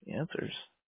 Answers.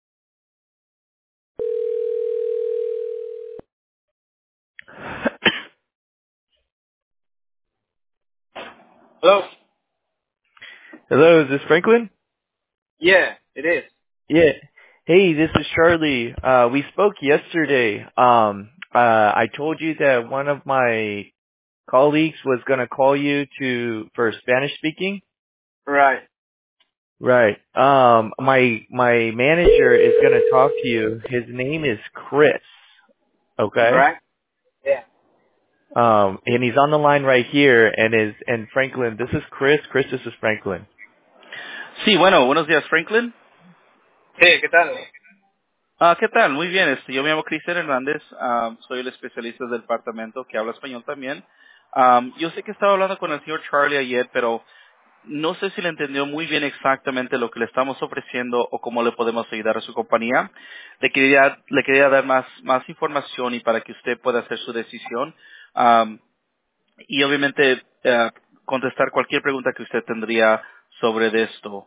Hello? Hello, is this Franklin? Yeah, it is. Yeah. Hey, this is Charlie. We spoke yesterday. I told you that one of my colleagues was gonna call you for Spanish speaking. Right. Right. My manager is gonna talk to you. His name is Chris. Okay. Right? Yeah. And he's on the line right here. And Franklin, this is Chris. Chris, this is Franklin. Sí, bueno, buenos días, Franklin. Sí, ¿qué tal? ¿Qué tal? Muy bien. Yo me llamo Cristian Hernández. Soy el especialista del departamento que habla español también. Yo sé que estaba hablando con el señor Charlie ayer, pero no sé si le entendió muy bien exactamente lo que le estamos ofreciendo o cómo le podemos ayudar a su compañía. Le quería dar más información y para que usted pueda hacer su decisión. Y obviamente contestar cualquier pregunta que usted tendría sobre de esto,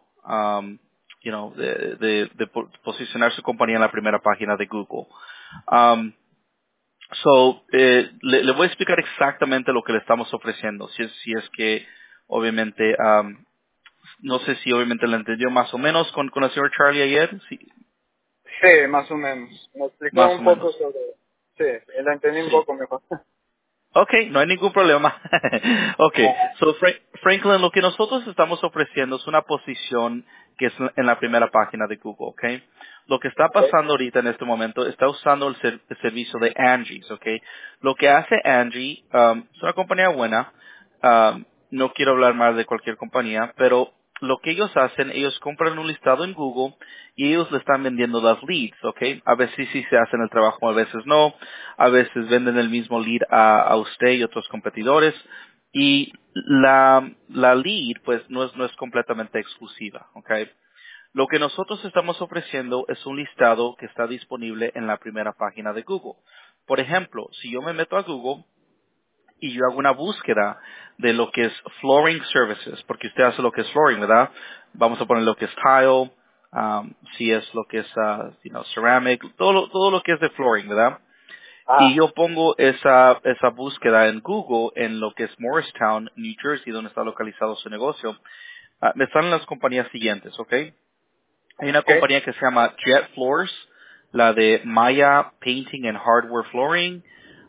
posicionar su compañía en la primera página de Google. Um, le voy a explicar exactamente lo que le estamos ofreciendo, si es que obviamente, no sé si obviamente le entendió más o menos con el señor Charlie ayer, sí, Sí, más o menos. Me explicó más o un poco menos. sobre... Sí, la entendí un Sí. poco mejor. Okay, no hay ningún problema. Okay, so Franklin, lo que nosotros estamos ofreciendo es una posición que es en la primera página de Google, okay. Lo que está Ok. pasando ahorita en este momento está usando el servicio de Angie, okay. Lo que hace Angie es una compañía buena. No quiero hablar más de cualquier compañía, pero lo que ellos hacen, ellos compran un listado en Google y ellos le están vendiendo las leads, ¿ok? A veces sí se hacen el trabajo, a veces no. A veces venden el mismo lead a usted y otros competidores. Y la lead, pues, no es completamente exclusiva, ¿ok? Lo que nosotros estamos ofreciendo es un listado que está disponible en la primera página de Google. Por ejemplo, si yo me meto a Google y yo hago una búsqueda de lo que es flooring services, porque usted hace lo que es flooring, ¿verdad? Vamos a poner lo que es tile, si es lo que es, ceramic, todo lo que es de flooring, ¿verdad? Y Ah, yo pongo esa búsqueda en Google en lo que es Morristown, New Jersey, donde está localizado su negocio. Me salen las compañías siguientes, ¿ok? Hay una ok. compañía que se llama Jet Floors, la de Maya Painting and Hardware Flooring,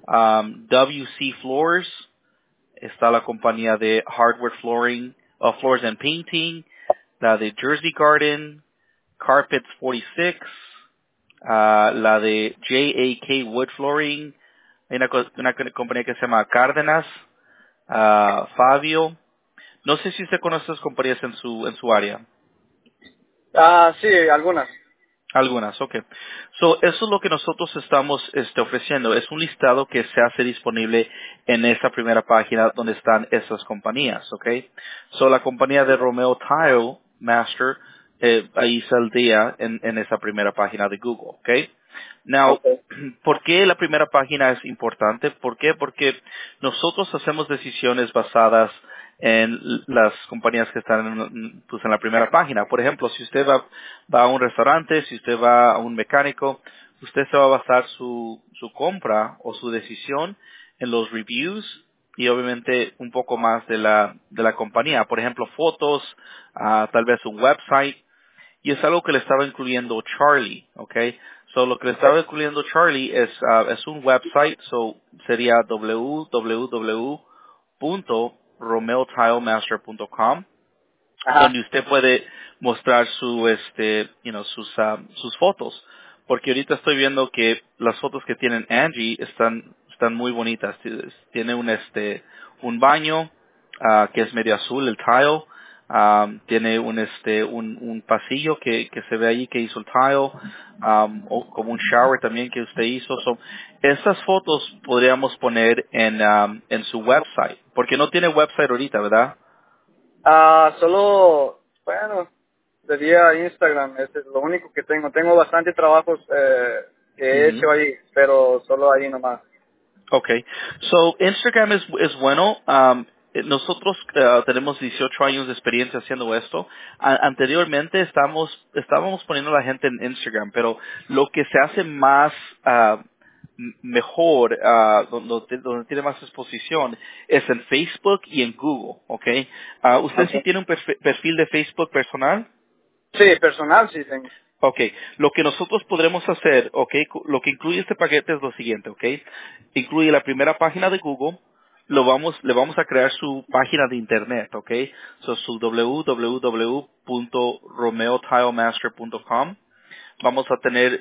WC Floors, está la compañía de Hardware Flooring, Floors and Painting, la de Jersey Garden, Carpets 46, la de JAK Wood Flooring, hay una compañía que se llama Cárdenas, Fabio. No sé si usted conoce esas compañías en su área. Ah, sí, algunas. Algunas, okay. So, eso es lo que nosotros estamos ofreciendo. Es un listado que se hace disponible en esa primera página donde están esas compañías, okay. So, la compañía de Romeo Tile Master, ahí saldría en esa primera página de Google, okay. Now, Ok. ¿por qué la primera página es importante? ¿Por qué? Porque nosotros hacemos decisiones basadas en las compañías que están en la primera página. Por ejemplo, si usted va a un restaurante, si usted va a un mecánico, usted se va a basar su compra o su decisión en los reviews y obviamente un poco más de la compañía. Por ejemplo, fotos, tal vez un website, y es algo que le estaba incluyendo Charlie, ¿ok? So, lo que le Ok. estaba incluyendo Charlie es un website, so sería www.romeotilemaster.com, Ajá. donde usted puede mostrar sus fotos. Porque ahorita estoy viendo que las fotos que tienen Angie están muy bonitas. Tiene un baño, que es medio azul, el tile. Tiene un pasillo que se ve ahí que hizo el tile, o como un shower también que usted hizo. So, esas fotos podríamos poner en su website, porque no tiene website ahorita, ¿verdad? Solo, bueno, sería Instagram. Ese es lo único que tengo. Tengo bastante trabajos que he Ujú. hecho ahí, pero solo ahí nomás. Okay. So, Instagram es bueno. nosotros tenemos 18 años de experiencia haciendo esto. Anteriormente estábamos poniendo a la gente en Instagram, pero lo que se hace más mejor, donde tiene más exposición, es en Facebook y en Google, ¿ok? ¿Usted sí Okay. tiene un perfil de Facebook personal? Sí, personal sí tengo. Ok, lo que nosotros podremos hacer, ok, lo que incluye este paquete es lo siguiente, ok, incluye la primera página de Google, le vamos a crear su página de internet, ok, su www.romeotilemaster.com. Vamos a tener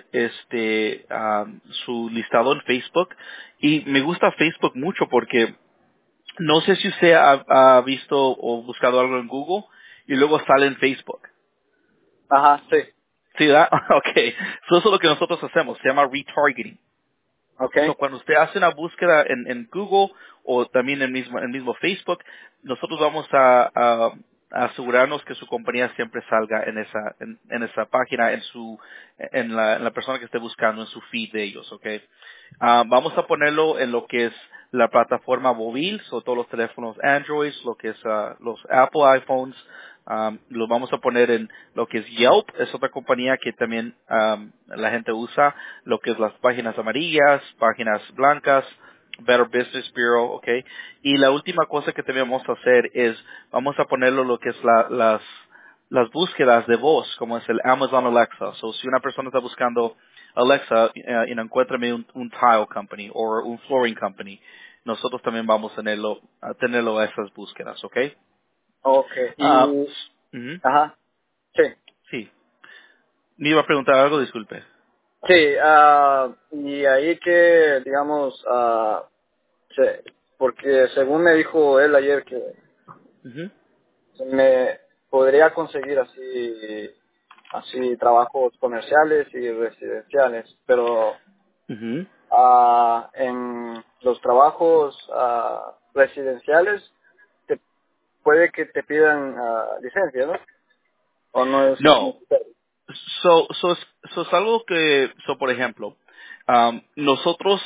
su listado en Facebook y me gusta Facebook mucho porque no sé si usted ha visto o buscado algo en Google y luego sale en Facebook. Ajá, sí. Sí, ¿verdad? Ok. So, eso es lo que nosotros hacemos. Se llama retargeting. So, Okay. cuando usted hace una búsqueda en Google o también en el mismo Facebook, nosotros vamos a asegurarnos que su compañía siempre salga en esa página, en la persona que esté buscando, en su feed de ellos, ¿ok? Vamos a ponerlo en lo que es la plataforma móvil, so todos los teléfonos Android, lo que es los Apple iPhones, lo vamos a poner en lo que es Yelp, es otra compañía que también la gente usa, lo que es las páginas amarillas, páginas blancas, Better Business Bureau, ¿ok? Y la última cosa que también vamos a hacer es, vamos a ponerlo lo que es las búsquedas de voz, como es el Amazon Alexa. So, si una persona está buscando Alexa, encuéntrame un tile company o un flooring company, nosotros también vamos a tenerlo a esas búsquedas, ¿ok? Okay. Ah, Y, ujú, ajá, sí. sí. Me iba a preguntar algo, disculpe. Sí, y ahí que, digamos, sí, porque según me dijo él ayer que Ujú, me podría conseguir así trabajos comerciales y residenciales, pero ujú. en los trabajos residenciales te, puede que te pidan licencia, ¿no? O no es No, necesario. es algo que, por ejemplo, nosotros,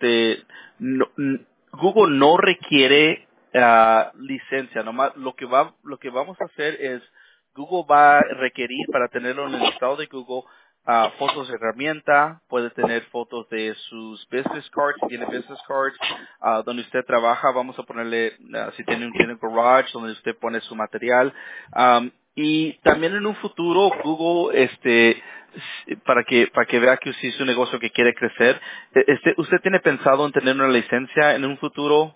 Google no requiere licencia, nomás lo que vamos a hacer es, Google va a requerir para tenerlo en el listado de Google, fotos de herramienta, puede tener fotos de sus business cards, si tiene business cards, donde usted trabaja, vamos a ponerle, si tiene un garage, donde usted pone su material, y también en un futuro Google, para que vea que si es un negocio que quiere crecer, ¿usted tiene pensado en tener una licencia en un futuro?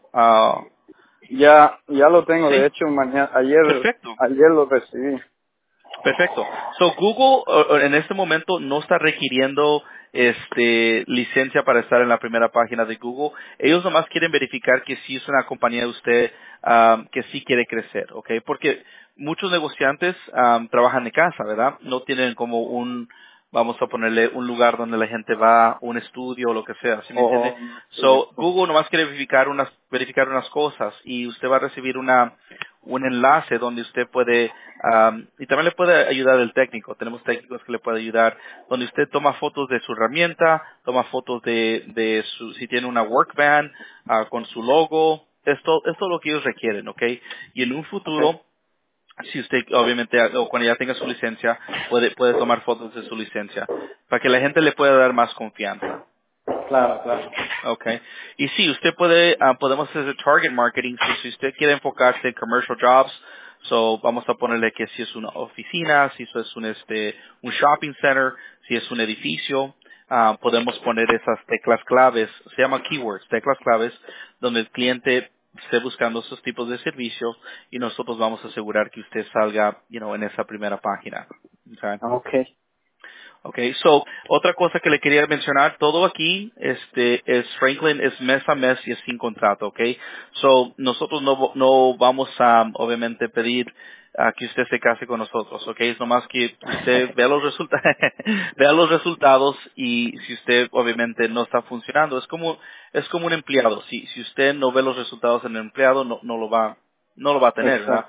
Ya lo tengo, de Sí, hecho perfecto. ayer lo recibí. Perfecto. So Google en este momento no está requiriendo licencia para estar en la primera página de Google. Ellos nomás quieren verificar que sí es una compañía de usted que sí quiere crecer, ¿ok? Porque muchos negociantes trabajan de casa, ¿verdad? No tienen como vamos a ponerle un lugar donde la gente va, un estudio o lo que sea, ¿sí me entiende? O un estudio. So Google nomás quiere verificar unas cosas y usted va a recibir un enlace donde usted puede, y también le puede ayudar el técnico, tenemos técnicos que le pueden ayudar, donde usted toma fotos de su herramienta, toma fotos si tiene una work van, con su logo, esto es lo que ellos requieren, ¿ok? Y en un Okay. futuro, si usted obviamente, o cuando ya tenga su licencia, puede tomar fotos de su licencia, para que la gente le pueda dar más confianza. Claro, claro. Okay. Y sí, usted podemos hacer target marketing, si usted quiere enfocarse en commercial jobs, vamos a ponerle que si es una oficina, si eso es un shopping center, si es un edificio, podemos poner esas teclas claves, se llama keywords, teclas claves, donde el cliente esté buscando esos tipos de servicios y nosotros vamos a asegurar que usted salga, en esa primera página. Okay. Okay. Okay, so, otra cosa que le quería mencionar, todo aquí, es Franklin, es mes a mes y es sin contrato, okay? So, nosotros no vamos a, obviamente, pedir que usted se case con nosotros, okay? Es nomás que usted vea los resultados, vea los resultados y si usted, obviamente, no está funcionando, es como un empleado. Si usted no ve los resultados en el empleado, no lo va a tener, ¿verdad? Exacto.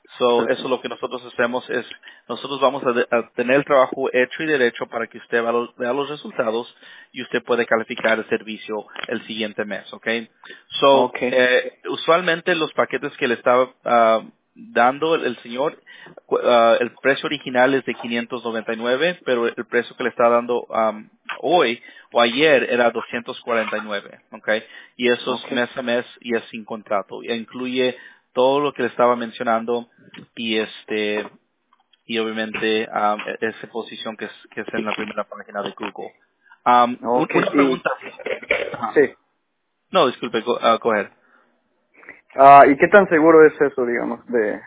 So, eso Perfecto. lo que nosotros hacemos es, nosotros vamos a tener el trabajo hecho y derecho para que usted vea los resultados y usted puede calificar el servicio el siguiente mes, ¿ok? So, Okay. usualmente los paquetes que le estaba dando el señor, el precio original es de 599, pero el precio que le está dando hoy o ayer era 249, ¿ok? Y eso es Okay. mes a mes y es sin contrato. Y incluye todo lo que le estaba mencionando y y obviamente esa posición que es en la primera página de Google. Okay. Una pregunta. Ajá. Sí. No, disculpe, go ahead. ¿Y qué tan seguro es eso, digamos,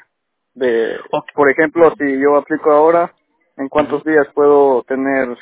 de, Ok. por ejemplo, si yo aplico ahora, ¿en Ujú. cuántos días puedo tener,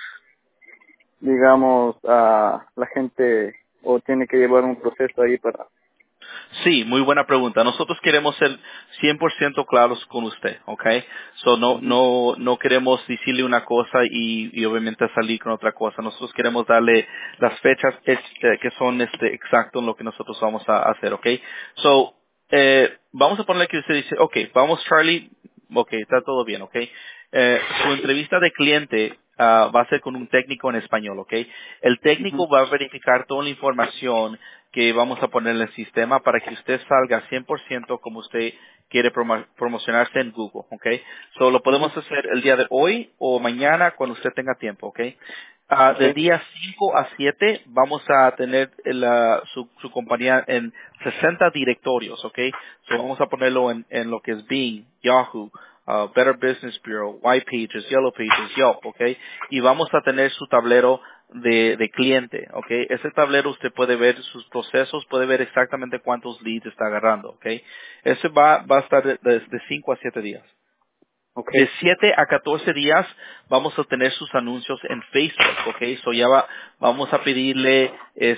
digamos, a la gente o tiene que llevar un proceso ahí para... Sí, muy buena pregunta. Nosotros queremos ser 100% claros con usted, ¿ok? So, Ujú. no queremos decirle una cosa y obviamente salir con otra cosa. Nosotros queremos darle las fechas que son exacto en lo que nosotros vamos a hacer, ¿ok? So, vamos a ponerle que usted dice, ok, vamos Charlie, ok, está todo bien, ok. Su entrevista de cliente va a ser con un técnico en español, ¿ok? El Ujú. técnico va a verificar toda la información que vamos a poner en el sistema para que usted salga 100% como usted quiere promocionarse en Google, ¿ok? So, lo Ujú. podemos hacer el día de hoy o mañana cuando usted tenga tiempo, ¿ok? De Okay. día 5 a 7 vamos a tener su compañía en 60 directorios, ¿ok? So vamos a ponerlo en lo que es Bing, Yahoo, Better Business Bureau, White Pages, Yellow Pages, Yelp, ¿ok? Y vamos a tener su tablero de cliente, ¿ok? Ese tablero usted puede ver sus procesos, puede ver exactamente cuántos leads está agarrando, ¿ok? Ese va a estar de 5 a 7 días. De Okay. 7 a 14 días vamos a tener sus anuncios en Facebook, ¿ok? So vamos a pedirle,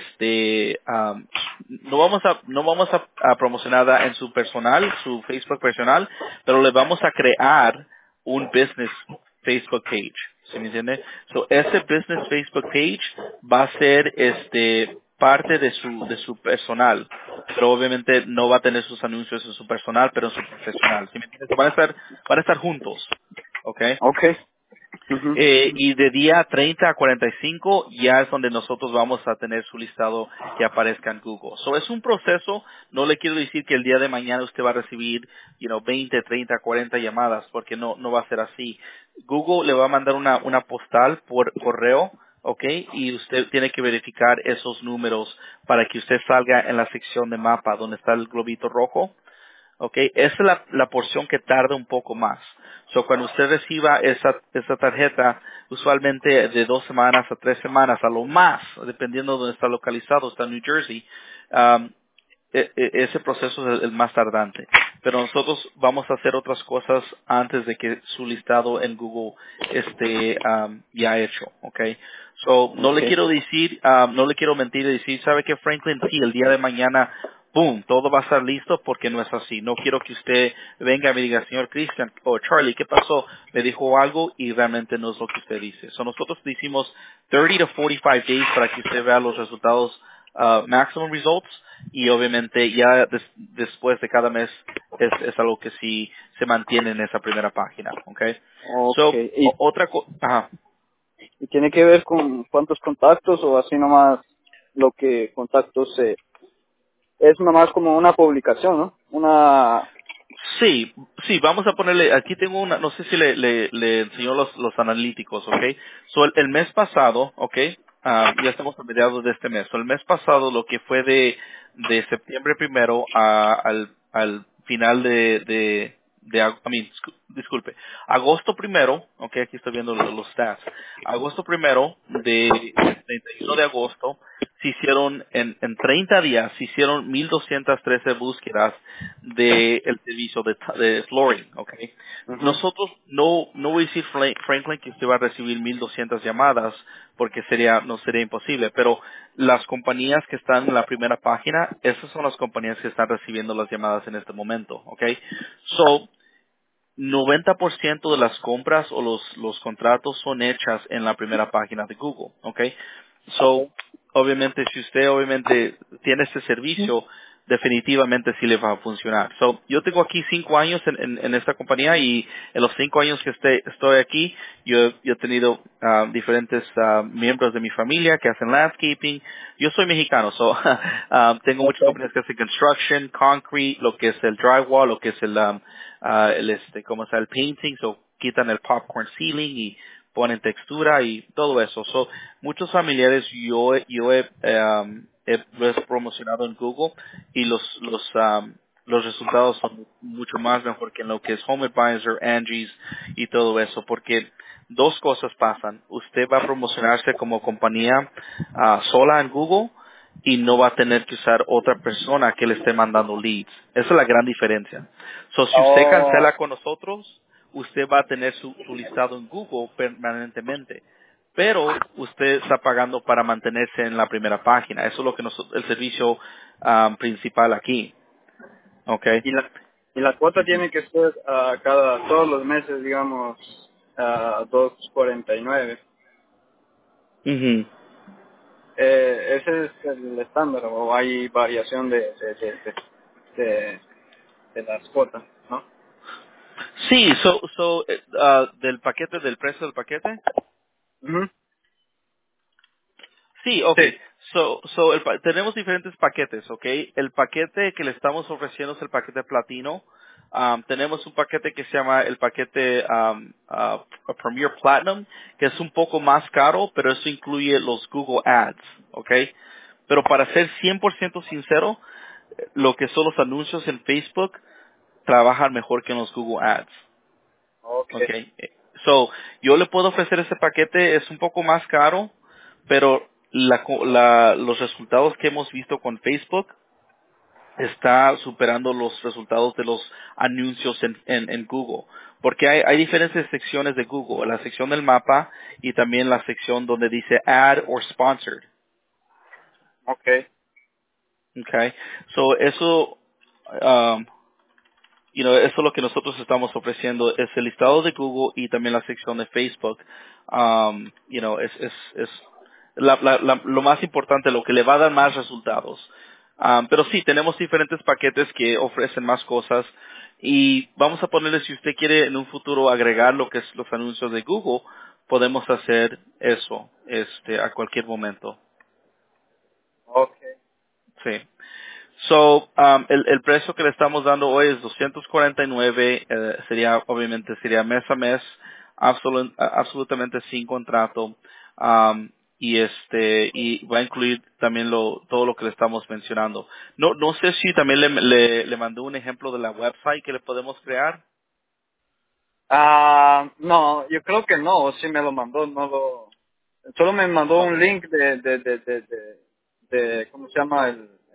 no vamos a promocionar nada en su personal, su Facebook personal, pero le vamos a crear un business Facebook page, ¿sí me entiende? So ese business Facebook page va a ser, parte de su personal, pero obviamente no va a tener sus anuncios en su personal, pero en su profesional, ¿sí me entiende? So van a estar juntos, ¿ok? Okay. Ujú. Y de día 30 a 45 ya es donde nosotros vamos a tener su listado que aparezca en Google. So es un proceso, no le quiero decir que el día de mañana usted va a recibir, 20, 30, 40 llamadas, porque no va a ser así. Google le va a mandar una postal por correo, ¿ok? Y usted tiene que verificar esos números para que usted salga en la sección de mapa donde está el globito rojo. ¿Ok? Esa es la porción que tarda un poco más. So, cuando usted reciba esa tarjeta, usualmente de 2 semanas a 3 semanas, a lo más, dependiendo de dónde está localizado, está en New Jersey, um, ese proceso es el más tardante. Pero nosotros vamos a hacer otras cosas antes de que su listado en Google esté ya hecho, ¿ok? So, no le Okay. quiero decir, no le quiero mentir y decir, ¿sabe qué, Franklin? Sí, el día de mañana, boom, todo va a estar listo porque no es así. No quiero que usted venga y me diga, señor Christian o Charlie, ¿qué pasó? Me dijo algo y realmente no es lo que usted dice. So, nosotros decimos 30 to 45 days para que usted vea los resultados, maximum results, y obviamente ya después de cada mes es algo que sí se mantiene en esa primera página, ¿ok? So, Okay. otra cosa, ajá. ¿Y tiene que ver con cuántos contactos o así nomás lo que contactos es nomás como una publicación, ¿no? Una... Sí, sí, vamos a ponerle, aquí tengo no sé si le enseñó los analíticos, ¿ok? So, el mes pasado, ¿ok? Ya estamos a mediados de este mes. So, el mes pasado, lo que fue de septiembre primero al final disculpe, agosto primero, ok, aquí estoy viendo los stats. Agosto primero al 31 de agosto, se hicieron en 30 días, se hicieron 1,213 búsquedas del servicio de flooring, ¿ok? Ujú. Nosotros no voy a decir, Franklin, que usted va a recibir 1,200 llamadas porque no sería imposible, pero las compañías que están en la primera página, esas son las compañías que están recibiendo las llamadas en este momento, ¿ok? So, 90% de las compras o los contratos son hechas en la primera página de Google, ¿ok? So, Okay. obviamente, si usted obviamente tiene este servicio, definitivamente sí le va a funcionar. So, yo tengo aquí 5 años en esta compañía y en los 5 años que estoy aquí, yo he tenido diferentes miembros de mi familia que hacen landscaping. Yo soy mexicano, so tengo muchas Okay. compañías que hacen construction, concrete, lo que es el drywall, lo que es ¿cómo se llama? El painting, so quitan el popcorn ceiling y ponen textura y todo eso. So, muchos familiares lo he promocionado en Google y los resultados son mucho más mejor que en lo que es Home Advisor, Angie's y todo eso, porque dos cosas pasan. Usted va a promocionarse como compañía sola en Google y no va a tener que usar otra persona que le esté mandando leads. Esa es la gran diferencia. So, si usted Oh, cancela con nosotros, usted va a tener su listado en Google permanentemente. Pero usted está pagando para mantenerse en la primera página. Eso es lo que el servicio principal aquí. ¿Ok? y la cuota Ujú. tiene que ser todos los meses, digamos, 2.49. Ujú. Ese es el estándar o hay variación de, de las cuotas, ¿no? Sí, del paquete, del precio del paquete. Ujú. Sí, Sí. okay. Tenemos diferentes paquetes, okay. El paquete que le estamos ofreciendo es el paquete platino. Tenemos un paquete que se llama el paquete Premier Platinum, que es un poco más caro, pero eso incluye los Google Ads, okay. Pero para ser 100% sincero, lo que son los anuncios en Facebook trabajan mejor que en los Google Ads. Okay. Okay. Yo le puedo ofrecer ese paquete, es un poco más caro, pero los resultados que hemos visto con Facebook está superando los resultados de los anuncios en Google. Porque hay diferentes secciones de Google, la sección del mapa y también la sección donde dice ad or sponsored. Okay. Okay. Eso, um, eso es lo que nosotros estamos ofreciendo, es el listado de Google y también la sección de Facebook. Es lo más importante, lo que le va a dar más resultados. Pero sí, tenemos diferentes paquetes que ofrecen más cosas y vamos a ponerle, si usted quiere en un futuro agregar lo que es los anuncios de Google, podemos hacer eso, a cualquier momento. Okay. Sí. El precio que le estamos dando hoy es 249, obviamente sería mes a mes, absolutamente sin contrato, y va a incluir también todo lo que le estamos mencionando. No sé si también le mandó un ejemplo de la website que le podemos crear. No, yo creo que no, sí me lo mandó, solo me mandó Oh, un link ¿cómo se llama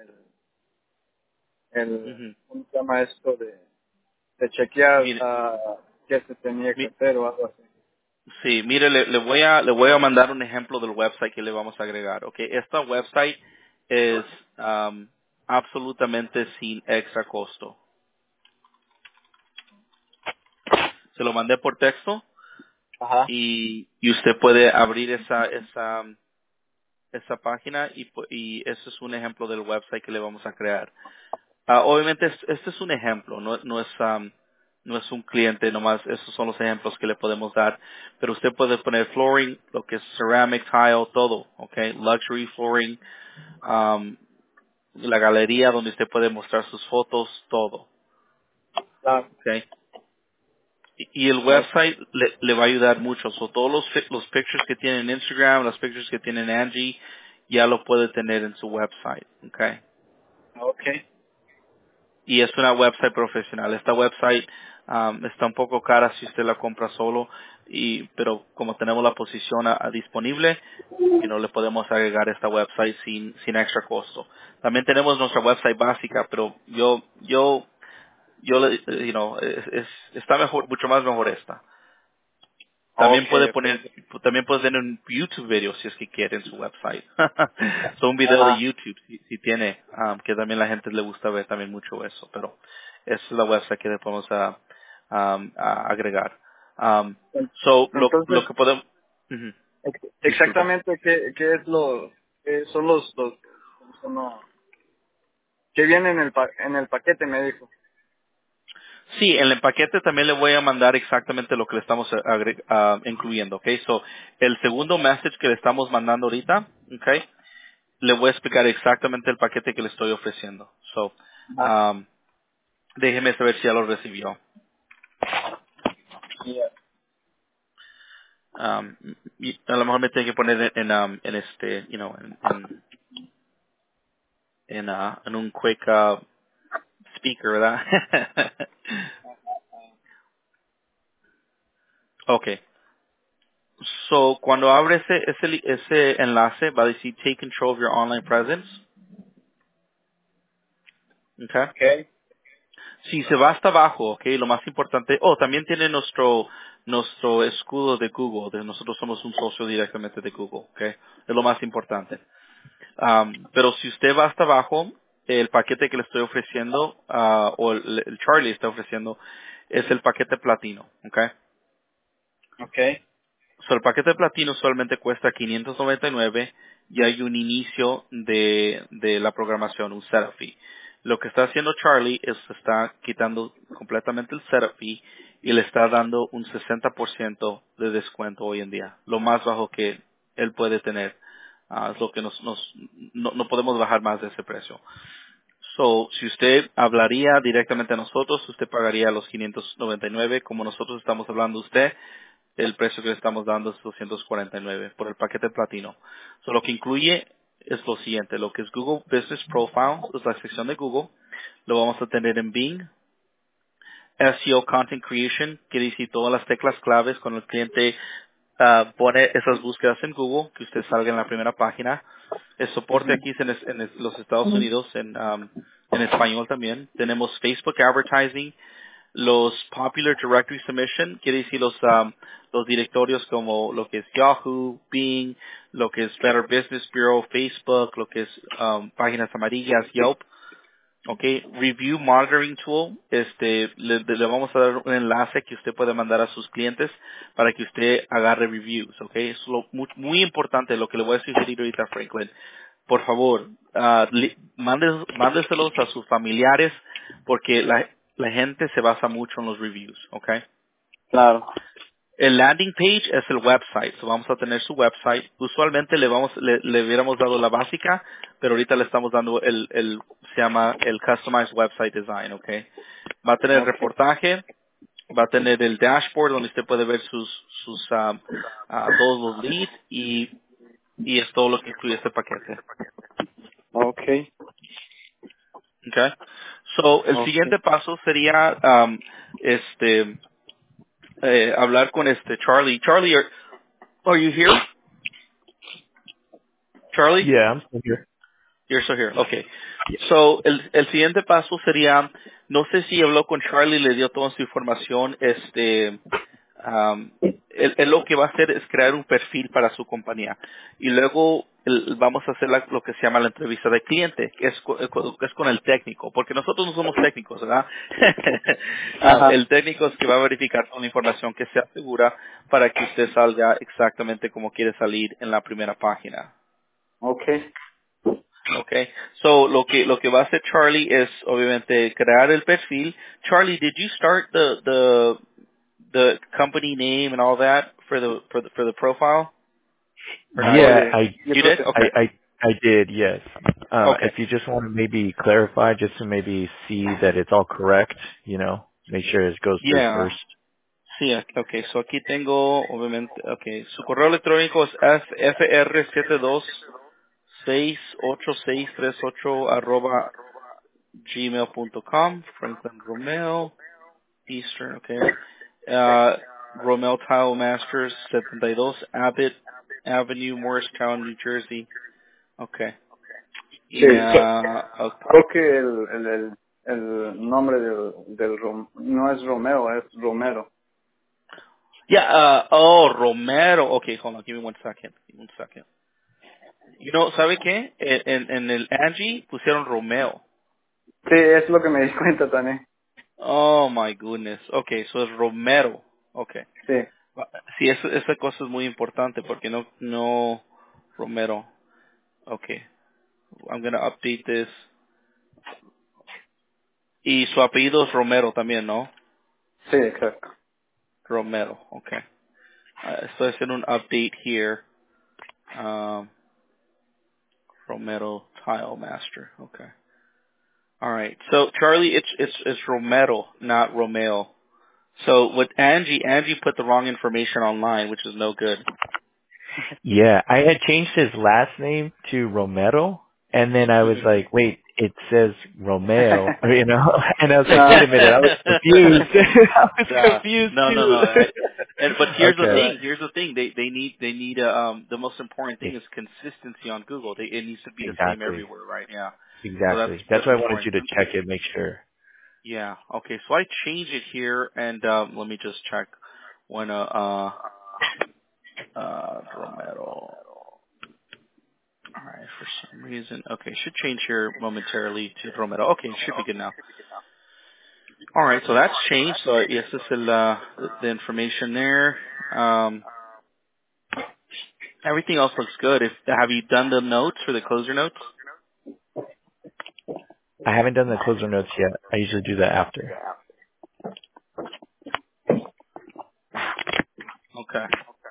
ujú. ¿cómo se llama esto de chequear Mire, qué se tenía que mi- hacer o algo así? sí, mire, le voy a mandar un ejemplo del website que le vamos a agregar. Okay, esta website es absolutamente sin extra costo. Se lo mandé por texto Ajá. y usted puede abrir esa página y ese es un ejemplo del website que le vamos a crear. Obviamente este es un ejemplo, no es un cliente nomás, esos son los ejemplos que le podemos dar, pero usted puede poner flooring, lo que es ceramic tile, todo, okay, luxury flooring, um, la galería donde usted puede mostrar sus fotos, todo, Claro. okay. Y el website le va a ayudar mucho, todos los pictures que tiene en Instagram, los pictures que tiene en Angie, ya lo puede tener en su website, okay. Okay. Y es una website profesional. Esta website está un poco cara si usted la compra solo, pero como tenemos la posición disponible, le podemos agregar esta website sin extra costo. También tenemos nuestra website básica, pero está mejor, mucho más mejor esta. Okay, okay. También puede tener un YouTube video si es que quiere en su website. Un video de Ajá. YouTube si tiene, que también la gente le gusta ver también mucho eso, pero esa es la website que le podemos a agregar. Um, lo Entonces, que podemos, ujú, disculpe. exactamente qué es qué son ¿cómo se llama? Que viene en el paquete, me dijo. Sí, en el paquete también le voy a mandar exactamente lo que le estamos incluyendo, ¿ok? So, el segundo message que le estamos mandando ahorita, ¿ok? Le voy a explicar exactamente el paquete que le estoy ofreciendo. So, Ah, déjeme saber si ya lo recibió. yeah. Y a lo mejor me tengo que poner en este, en un quick speaker, ¿verdad? Okay. So, cuando abre ese enlace, va a decir Take Control of Your Online Presence. Okay. Okay. Si se va hasta abajo, okay, lo más importante, también tiene nuestro escudo de Google, nosotros somos un socio directamente de Google, okay, es lo más importante. Pero si usted va hasta abajo, el paquete que le estoy ofreciendo, o el Charlie está ofreciendo, es el paquete platino, okay. Okay. So, el paquete platino solamente cuesta 599 y hay un inicio de la programación, un setup fee. Lo que está haciendo Charlie es está quitando completamente el setup fee y le está dando un 60% de descuento hoy en día, lo más bajo que él puede tener. Es lo que no podemos bajar más de ese precio. So, si usted hablaría directamente a nosotros, usted pagaría los 599, como nosotros estamos hablando a usted, el precio que le estamos dando es 249 por el paquete platino. So, lo que incluye es lo siguiente, lo que es Google Business Profile, es la sección de Google, lo vamos a tener en Bing, SEO Content Creation, que dice todas las teclas claves cuando el cliente pone esas búsquedas en Google, que usted salga en la primera página. El soporte aquí es en los Estados Unidos, en español también. Tenemos Facebook Advertising, los Popular Directory Submission, quiere decir los directorios como lo que es Yahoo, Bing, lo que es Better Business Bureau, Facebook, lo que es páginas amarillas, Yelp. Okay, Review Monitoring Tool, le vamos a dar un enlace que usted puede mandar a sus clientes para que usted agarre reviews, okay. Es muy importante lo que le voy a sugerir ahorita, Franklin. Por favor, mándeselos a sus familiares porque la gente se basa mucho en los reviews, okay. Claro. El landing page es el website. So vamos a tener su website. Usualmente le hubiéramos dado la básica, pero ahorita le estamos dando se llama el Customized Website Design, okay. Va a tener Okay. reportaje, va a tener el dashboard donde usted puede ver todos los leads y es todo lo que incluye este paquete. Okay. Okay. So, el Okay. siguiente paso sería, este, hablar con Charlie. Charlie, are you here? Charlie? Yeah, I'm still here. You're still here. Okay. So, el siguiente paso sería, no sé si habló con Charlie, le dio toda su información, él lo que va a hacer es crear un perfil para su compañía. Y luego vamos a hacer lo que se llama la entrevista de cliente, que es con el técnico, porque nosotros no somos técnicos, ¿verdad? Ajá. El técnico es que va a verificar toda la información que sea segura para que usted salga exactamente como quiere salir en la primera página. Okay. Okay. So lo que va a hacer Charlie es obviamente crear el perfil. Charlie, did you start the company name and all that for the profile or not Yeah, yet? Sí, yo You creo did? que I, Okay. I, I did, yes. Okay. If you just want to maybe clarify, just to maybe see that it's all correct, make sure it goes through Yeah. first. Sí, okay. So aquí tengo obviamente, okay. Su correo electrónico es fr7268638@gmail.com. Franklin Romeo. Eastern, okay. Romel Tile Masters, 72, Abbott Avenue, Morristown, New Jersey. Okay. sí. Okay. Creo que el nombre no es Romeo, es Romero. Yeah, Romero. Okay, hold on. Give me 1 second. Give me 1 second. ¿Sabe qué? En el Angie pusieron Romeo. Sí, es lo que me di cuenta también. Oh my goodness. Okay, so es Romero. Okay. Sí. Sí, esa cosa es muy importante porque no, Romero. Okay. I'm gonna update this. Y su apellido es Romero también, ¿no? Sí, exacto. Romero, okay. Estoy haciendo un update here. Romero Tile Master, okay. All right. So Charlie, it's Romero, not Romeo. So with Angie put the wrong information online, which is no good. Yeah, I had changed his last name to Romero, and then I was Mhm. like, wait, it says Romeo, you know? And I was like, wait a minute, I was confused. I was confused too. No. But here's the Okay, thing. Here's the thing. They need the most important thing is consistency on Google. It needs to be the same exactly, everywhere, right? Yeah. So exactly. That's that's why I wanted important. you to check it, make sure. Yeah. Okay. So I changed it here, and let me just check when Romero. All right. For some reason, okay, should change here momentarily to Romero. Okay, should be good now. All right. So that's changed. So yes, this is the information there. Everything else looks good. Have you done the notes for the closer notes? I haven't done the closer notes yet. I usually do that after. Okay.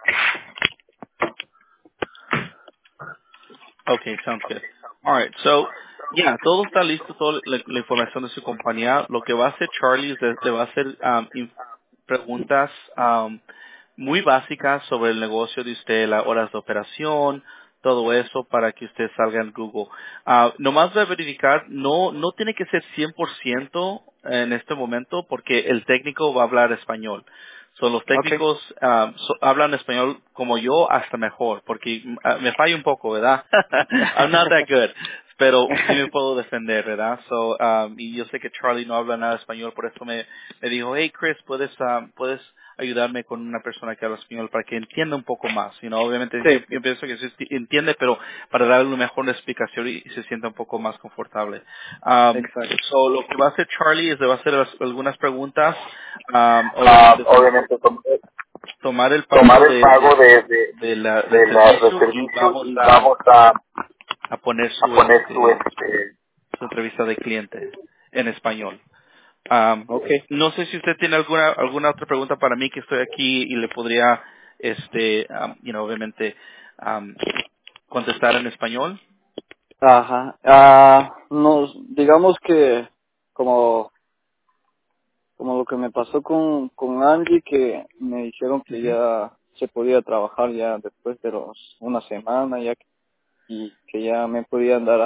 Okay, sounds good. All right. So, yeah, todo está listo, toda la información de su compañía. Lo que va a hacer Charlie es le va a hacer preguntas muy básicas sobre el negocio de usted, las horas de operación, todo eso para que usted salga en Google. Nomás de verificar, no tiene que ser 100% en este momento porque el técnico va a hablar español. So, los Okay. técnicos hablan español como yo hasta mejor, porque me fallo un poco, ¿verdad? I'm not that good, pero sí me puedo defender, ¿verdad? So, y yo sé que Charlie no habla nada de español, por eso me dijo, hey Chris, puedes ayudarme con una persona que habla español para que entienda un poco más, obviamente Sí, yo pienso que sí entiende, pero para darle una mejor explicación y se sienta un poco más confortable. exacto. So, lo que va a hacer Charlie es le va a hacer algunas preguntas, obviamente Obviamente tomar el tomar pago el pago del del servicio y servicio y vamos a poner a poner su su entrevista de cliente en español. Um, Okay. no sé si usted tiene alguna otra pregunta para mí que estoy aquí y le podría, obviamente, um, contestar en español. Ajá. Digamos que como lo que me pasó con Angie, que me dijeron que Ujú. ya se podía trabajar ya después de una semana ya y que ya me podían dar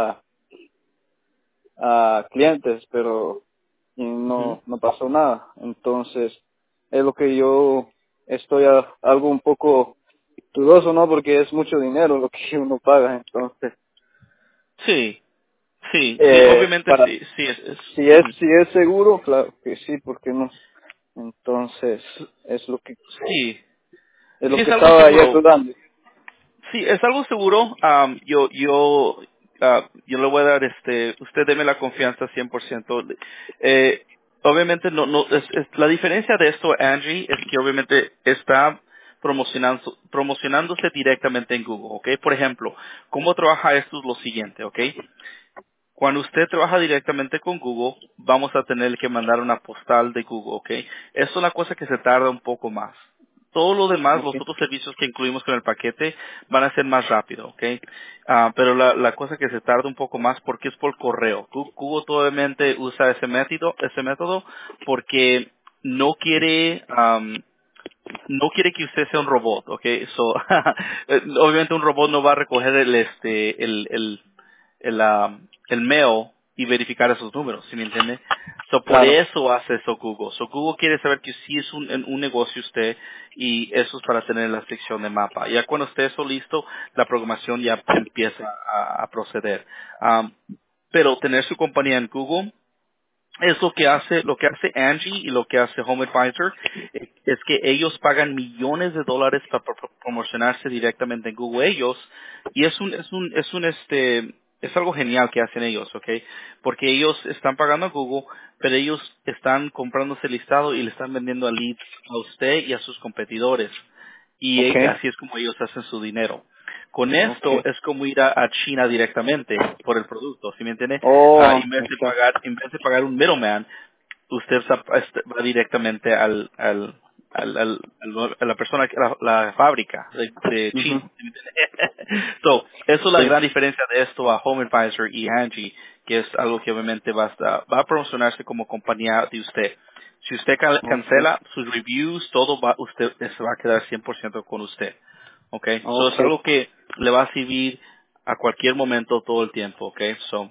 a clientes, pero y Ujú. no pasó nada. Entonces es lo que yo estoy algo un poco dudoso, ¿no? Porque es mucho dinero lo que uno paga. Entonces Sí, obviamente para sí es. Ujú. si es seguro, claro que sí, porque no. Entonces es lo que Sí, es sí lo es que algo estaba ayer seguro. dudando. Sí, es algo seguro. Yo le voy a dar, usted deme la confianza 100%. Obviamente la diferencia de esto, Angie, es que obviamente está promocionándose directamente en Google, ¿ok? Por ejemplo, ¿cómo trabaja esto? Es lo siguiente, ¿ok? Cuando usted trabaja directamente con Google, vamos a tener que mandar una postal de Google, ¿ok? Eso es una cosa que se tarda un poco más. Todo lo demás, los Okay. otros servicios que incluimos con el paquete, van a ser más rápido, ¿ok? Pero la cosa que se tarda un poco más porque es por correo. Google obviamente usa ese método porque no quiere, no quiere que usted sea un robot, ¿ok? So, obviamente un robot no va a recoger el mail y verificar esos números, ¿sí me entiende? So, por Claro. eso hace eso Google. So, Google quiere saber que sí es un negocio usted y eso es para tener la sección de mapa. Ya cuando esté eso listo, la programación ya empieza a proceder. Pero tener su compañía en Google es lo que hace Angie y lo que hace Home Advisor es que ellos pagan millones de dólares para promocionarse directamente en Google ellos y es algo genial que hacen ellos, ¿ok? Porque ellos están pagando a Google, pero ellos están comprándose el listado y le están vendiendo a leads a usted y a sus competidores y Okay. así es como ellos hacen su dinero. Con esto Okay. es como ir a China directamente por el producto, ¿sí me entiende? Oh, En vez de exacto. pagar un middleman, usted va directamente a la persona, la fábrica de China. Mhm. ¿Sí me entiende? So, eso es la Sí. gran diferencia de esto a Home Advisor y Angie, que es algo que obviamente va a promocionarse como compañía de usted. Si usted Okay. cancela sus reviews, todo usted se va a quedar 100% con usted. Okay, so es Okay. algo que le va a servir a cualquier momento todo el tiempo, okay? So,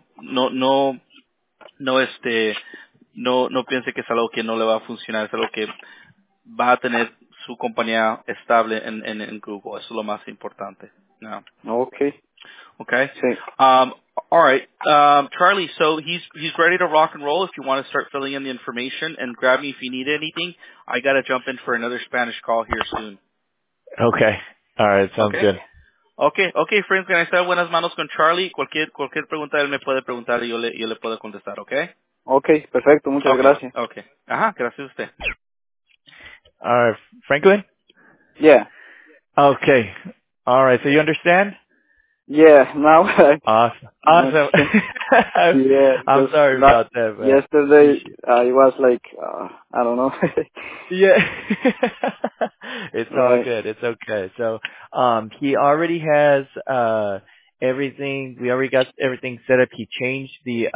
no no piense que es algo que no le va a funcionar, es algo que va a tener su compañía estable en Google, eso es lo más importante. No. Okay. Okay. Sí. All right. Charlie, so he's ready to rock and roll if you want to start filling in the information and grab me if you need anything. I got to jump in for another Spanish call here soon. Okay. All right. Sounds Okay? good. Okay, friends, que estar en buenas manos con Charlie. Cualquier pregunta él me puede preguntar y yo le puedo contestar, okay? Okay, perfecto. Muchas gracias. Okay. Ajá, gracias a usted. All right. Franklin? Yeah. Okay. All right. So you understand? Yeah. Now, Awesome. much. Awesome. Yeah. I'm Just sorry about that, man. yesterday, Appreciate I was like, I don't know. Yeah. It's all Right. good. It's okay. So, he already has, everything. We already got everything set up. He changed the,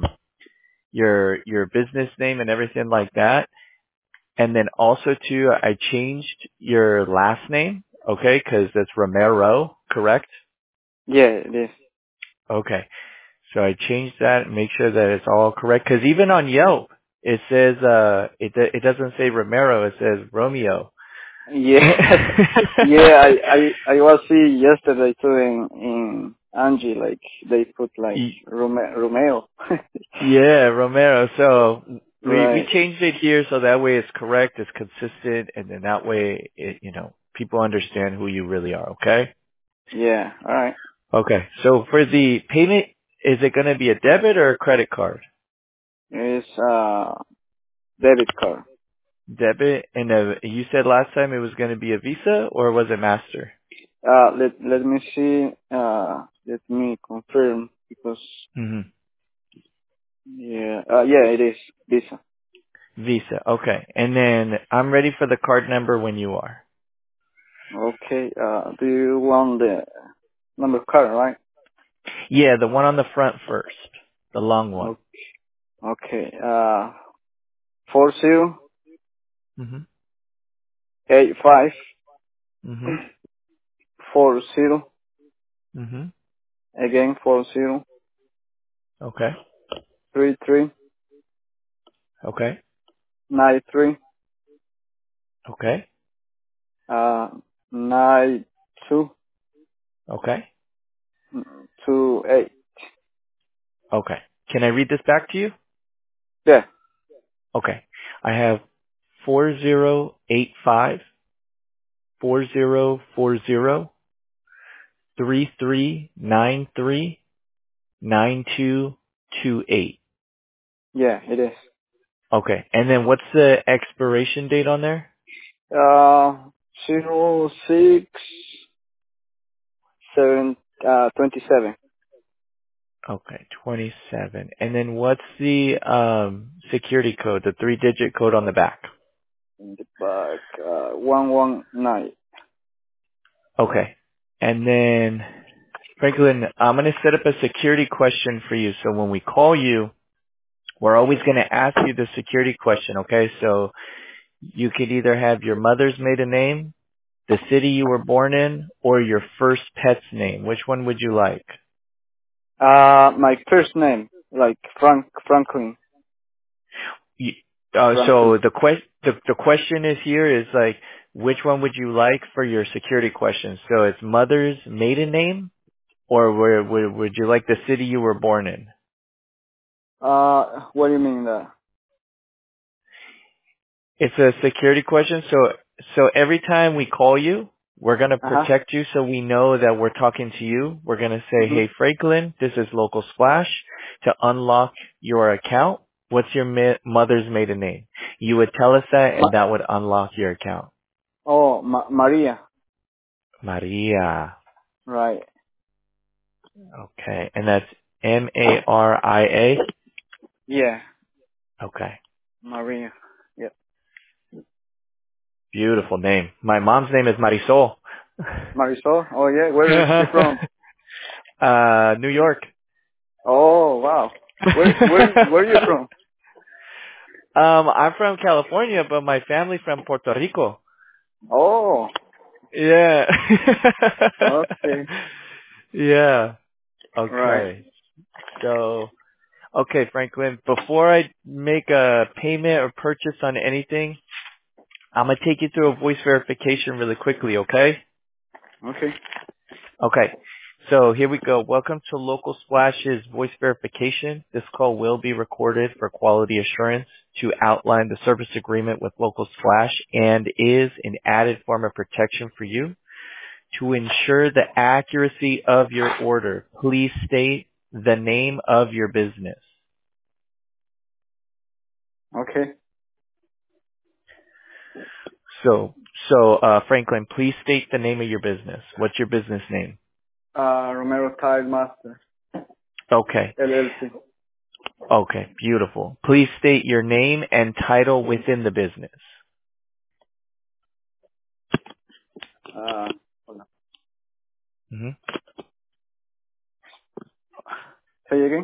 your business name and everything like that. And then also too, I changed your last name. Okay. Cause that's Romero, correct? Yeah, it is. Okay. So I changed that and make sure that it's all correct. Cause even on Yelp, it says, it doesn't say Romero. It says Romeo. Yeah. Yeah, I was see yesterday too in Angie, like they put like Y- Romeo. yeah, Romero. So we Right. changed it here so that way it's correct, it's consistent, and then that way people understand who you really are. Okay. Yeah. All right. Okay. So for the payment, is it going to be a debit or a credit card? It's debit card. Debit. And you said last time it was going to be a Visa or was it Master? Let me see. Let me confirm because Hmm. yeah, it is Visa. Visa. Okay. And then I'm ready for the card number when you are. Okay. Do you want the number card, right? Yeah, the one on the front first. The long one. Okay. 4085 Mhm. 40 Mhm. Mhm. again 40 Okay. 33 Okay. 93 Okay. 92 Okay. 28. Okay. Can I read this back to you? Yeah. Okay. I have 4085 4040 3393 9228. Yeah, it is. Okay. And then what's the expiration date on there? 27. Okay, 27. And then what's the security code, the 3-digit code on the back? In the back, 119. Okay. And then, Franklin, I'm going to set up a security question for you. So when we call you, we're always going to ask you the security question, okay? So you could either have your mother's maiden name, the city you were born in, or your first pet's name. Which one would you like? My first name, like Franklin. You, Franklin. so the question is here is like, which one would you like for your security question? So it's mother's maiden name, or would you like the city you were born in? What do you mean that? It's a security question. So every time we call you, we're going to Uh-huh. protect you so we know that we're talking to you. We're going to say, Mm-hmm. hey, Franklin, this is Local Splash. To unlock your account, what's your mother's maiden name? You would tell us that and that would unlock your account. Oh, Maria. Maria. Right. Okay. And that's Maria? Yeah. Okay. Maria. Yeah. Beautiful name. My mom's name is Marisol. Marisol? Oh yeah, where is she from? New York. Oh wow. Where are you from? I'm from California, but my family from Puerto Rico. Oh. Yeah. Okay. Yeah. Right. Okay. So, okay, Franklin, before I make a payment or purchase on anything, I'm going to take you through a voice verification really quickly, okay? Okay. Okay. So here we go. Welcome to Local Splash's voice verification. This call will be recorded for quality assurance to outline the service agreement with Local Splash and is an added form of protection for you. To ensure the accuracy of your order, please state the name of your business. Okay. So, Franklin, please state the name of your business. What's your business name? Romero Tile Master, Okay. LLC. Okay. Beautiful. Please state your name and title within the business. Hold on. hmm Say again?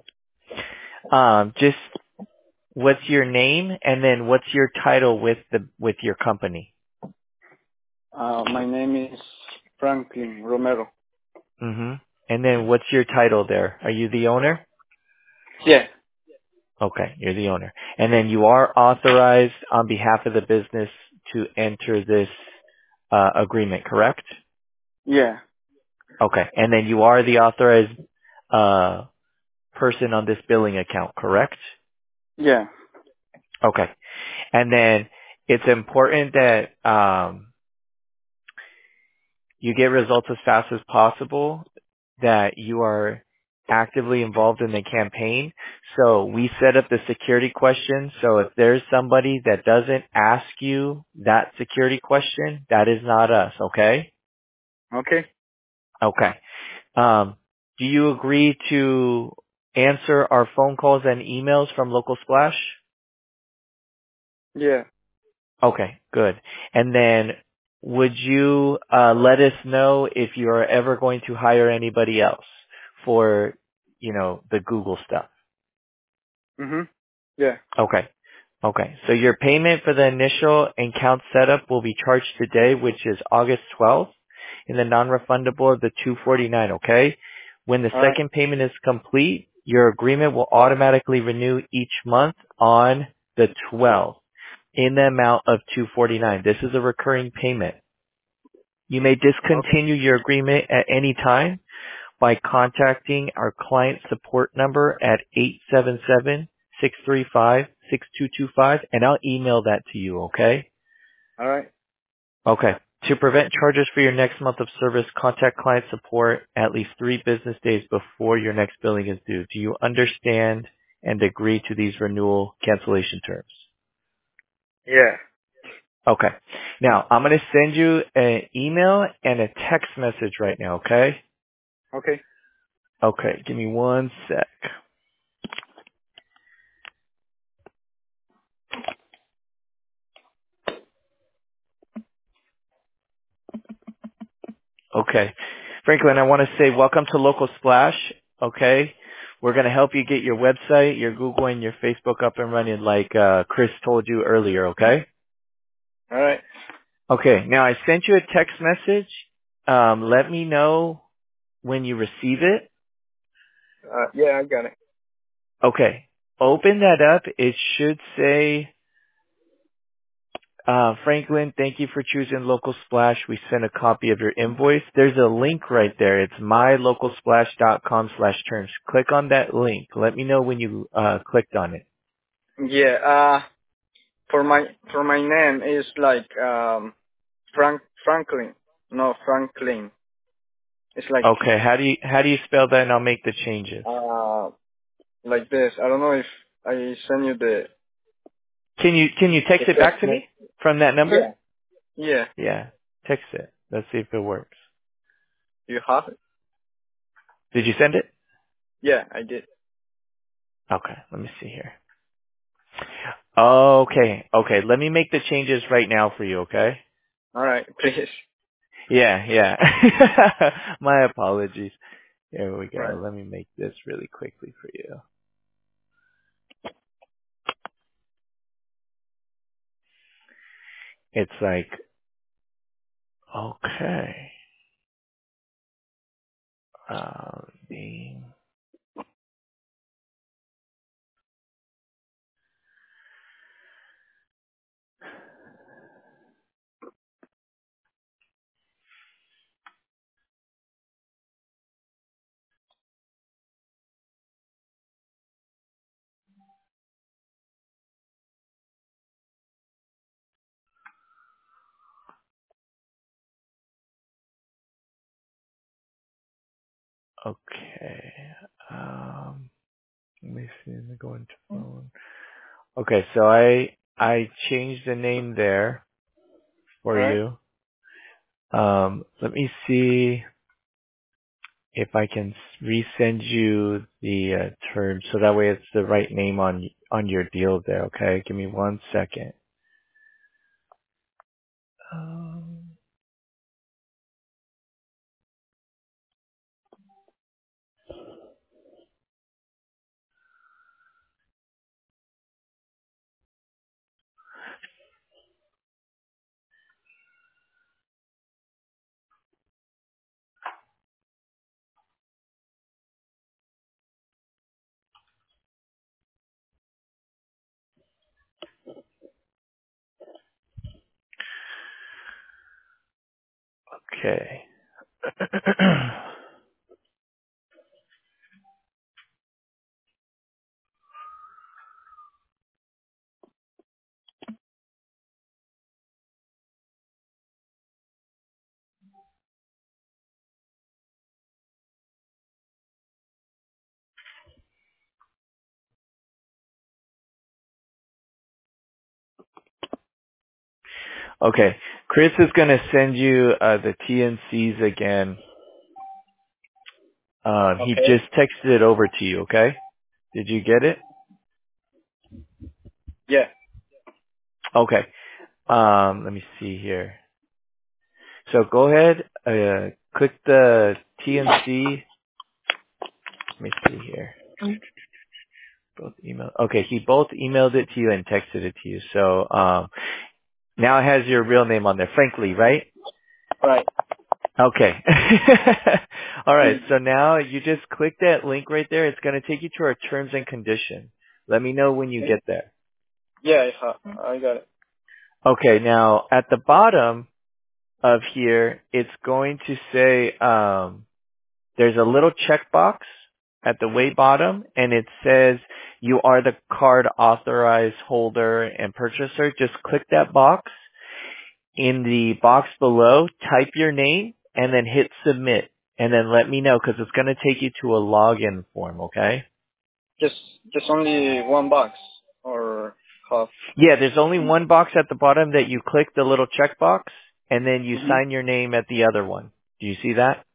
Just what's your name and then what's your title with your company? My name is Franklin Romero. hmm And then what's your title there? Are you the owner? Yeah. Okay, you're the owner. And then you are authorized on behalf of the business to enter this agreement, correct? Yeah. Okay. And then you are the authorized person on this billing account, correct? Yeah. Okay. And then it's important that you get results as fast as possible, that you are actively involved in the campaign. So we set up the security question. So if there's somebody that doesn't ask you that security question, that is not us, okay? Okay. Okay. Do you agree to answer our phone calls and emails from Local Splash? Yeah. Okay, good. And then would you let us know if you are ever going to hire anybody else for, the Google stuff? Mhm. Yeah. Okay. Okay. So your payment for the initial account setup will be charged today, which is August 12th, and the non-refundable of the $249, okay? When the All right. second payment is complete, your agreement will automatically renew each month on the 12th in the amount of $249. This is a recurring payment. You may Okay. discontinue your agreement at any time by contacting our client support number at 877-635-6225, and I'll email that to you, okay? All right. Okay. To prevent charges for your next month of service, contact client support at least 3 business days before your next billing is due. Do you understand and agree to these renewal cancellation terms? Yeah. Okay. Now, I'm going to send you an email and a text message right now, okay? Okay. Okay, give me one sec. Okay. Franklin, I want to say welcome to Local Splash, okay? We're going to help you get your website, your Google, and your Facebook up and running like Chris told you earlier, okay? All right. Okay, now I sent you a text message. Let me know when you receive it. Yeah, I got it. Okay. Open that up. It should say Franklin, thank you for choosing Local Splash. We sent a copy of your invoice. There's a link right there. It's mylocalsplash.com/terms. Click on that link. Let me know when you clicked on it. Yeah. For my name is like Franklin. No, Franklin. It's like Okay. How do you spell that? And I'll make the changes. like this. I don't know if I send you the Can you text it back text to message. me from that number? Yeah. Yeah. Yeah. Text it. Let's see if it works. Do you have it? Did you send it? Yeah, I did. Okay, let me see here. Okay, let me make the changes right now for you, okay? All right, please. Yeah. My apologies. Here we Right. go. Let me make this really quickly for you. It's like, okay. Being okay. Let me see. Let me go into phone. Okay, so I changed the name there All for right. you. Let me see if I can resend you the terms so that way it's the right name on your deal there. Okay, give me 1 second. Um, okay. Okay, Chris is going to send you the TNCs again. He Okay. just texted it over to you, okay? Did you get it? Yeah. Okay. Let me see here. So go ahead, click the TNC. Let me see here. Both email. Okay, he both emailed it to you and texted it to you. So now it has your real name on there, Frankly, right? Right. Okay. All right. So now you just click that link right there. It's going to take you to our terms and conditions. Let me know when you get there. Yeah, I got it. Okay. Now at the bottom of here, it's going to say there's a little checkbox at the way bottom, and it says you are the card authorized holder and purchaser. Just click that box. In the box below, type your name and then hit submit, and then let me know because it's going to take you to a login form, okay? Just only one box or half. Yeah, there's only one box at the bottom that you click the little checkbox, and then you Mm-hmm. sign your name at the other one. Do you see that?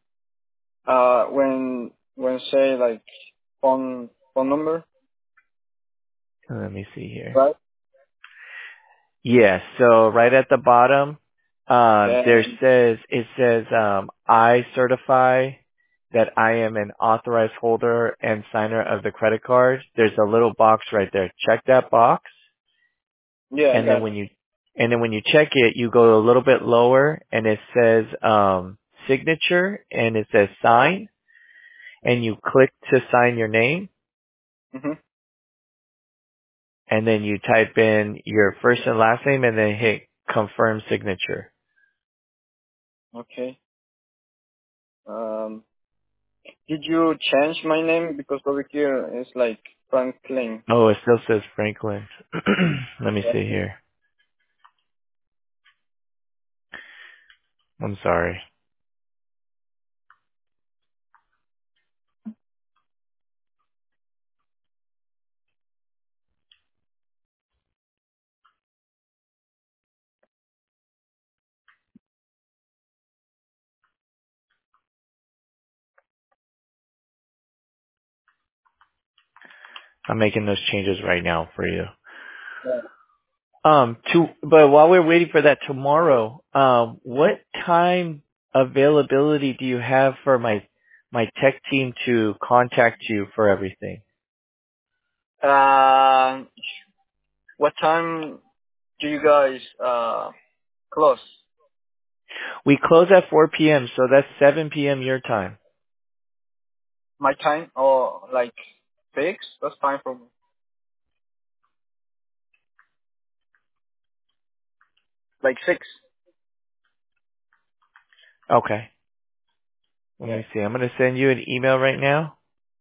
When say like phone number, Let me see here. right? Yeah, so right at the bottom, Then it says, I certify that I am an authorized holder and signer of the credit card. There's a little box right there. Check that box. yeah, I And then got it. when you check it, you go a little bit lower and it says, signature and it says sign, and you click to sign your name, Mm-hmm. and then you type in your first and last name and then hit confirm signature. Okay. Um, did you change my name because over here it's like Franklin? Oh, it still says Franklin. Let me see here. I'm sorry. I'm making those changes right now for you. Yeah. But while we're waiting for that tomorrow, what time availability do you have for my tech team to contact you for everything? What time do you guys close? We close at 4 p.m., so that's 7 p.m. your time. My time or like 6? That's fine for me. Like 6. Okay. Let Yeah. me see. I'm going to send you an email right now.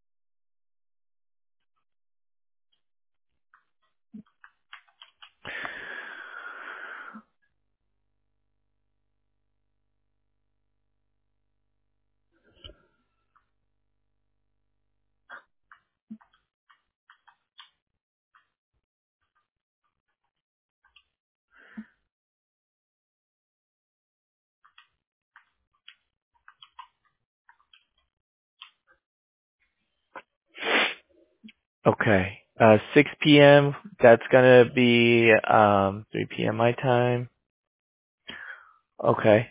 Okay. 6 p.m. That's going to be 3 p.m. my time. Okay.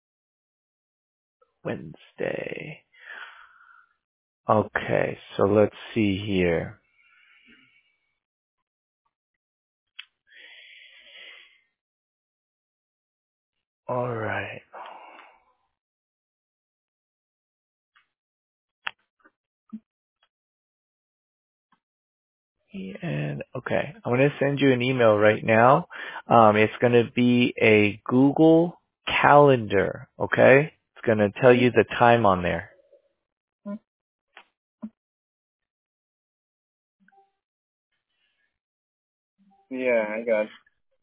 Wednesday. Okay. So let's see here. All right. And okay, I'm going to send you an email right now. It's going to be a Google Calendar. Okay, it's going to tell you the time on there. Yeah, I got it.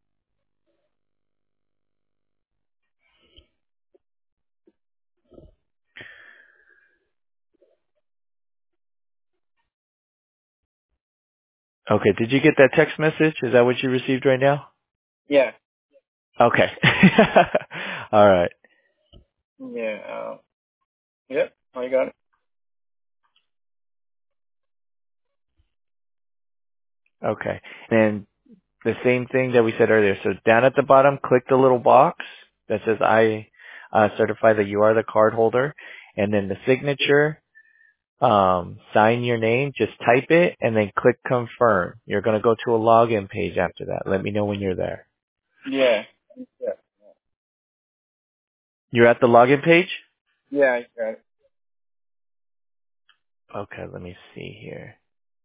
Okay, did you get that text message? Is that what you received right now? Yeah. Okay. All right. Yeah. Yep, I got it. Okay. And the same thing that we said earlier. So down at the bottom, click the little box that says I certify that you are the card holder, and then the signature. Sign your name, just type it, and then click confirm. You're going to go to a login page after that. Let me know when you're there. Yeah. Yeah. You're at the login page? Yeah, I got it. Okay, let me see here.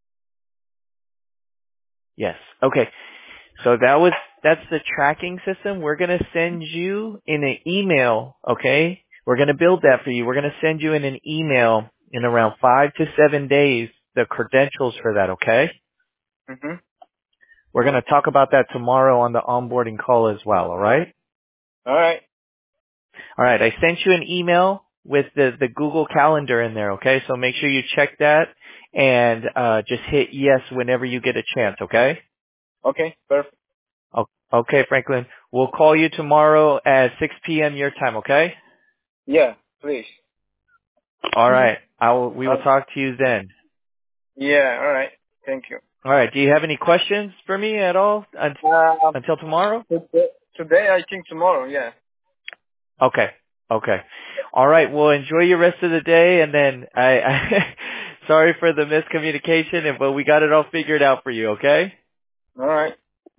Yes. Okay. So that's the tracking system. We're going to send you in an email, okay? We're going to build that for you. We're going to send you in an email in around 5 to 7 days the credentials for that, okay? Mhm. We're going to talk about that tomorrow on the onboarding call as well, all right? All right. All right, I sent you an email with the Google Calendar in there, okay? So make sure you check that and just hit yes whenever you get a chance, okay? Okay, perfect. Okay, Franklin. We'll call you tomorrow at 6 p.m. your time, okay? Yeah, please. All right. We will Uh, talk to you then. yeah, all right. Thank you. All right. Do you have any questions for me at all Um, until tomorrow? today I think tomorrow, yeah. Okay. Okay. All right. Well, enjoy your rest of the day, and then sorry for the miscommunication, but we got it all figured out for you. Okay. All right.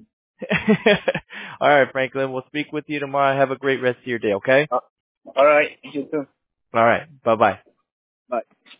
All right, Franklin. We'll speak with you tomorrow. Have a great rest of your day. Okay. All right. You too. All right. Bye bye. Bye.